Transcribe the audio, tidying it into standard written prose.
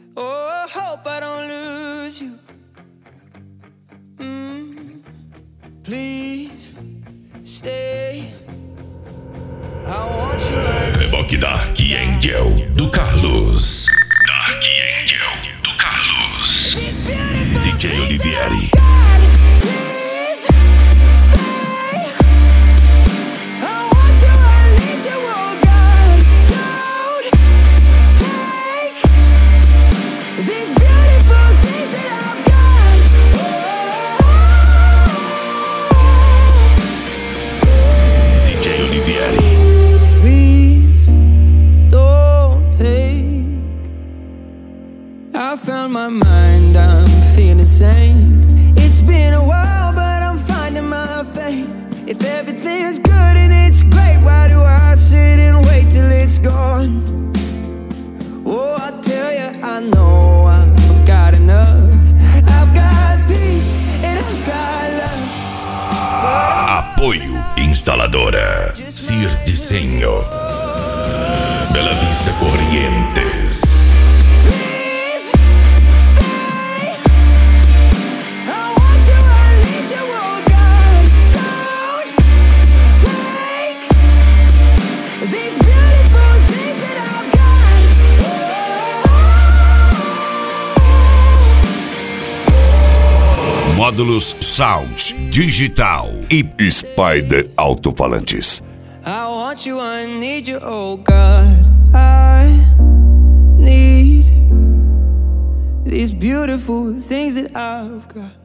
Oh, I hope I don't lose you. Please stay. I want you right. Reboque Dark Angel do Carlos. Dark Angel do Carlos. DJ Olivieri. I found my mind, I'm feeling sane. It's been a while, but I'm finding my faith. If everything is good and it's great, why do I sit and wait till it's gone? Oh, I tell you, I know I've got enough. I've got peace and I've got love. Apoio Instaladora Cir Diseño, Bela Vista Corrientes. Módulos Sound Digital e Spider Alto-Falantes. I want you, I need you, oh God. I need these beautiful things that I've got.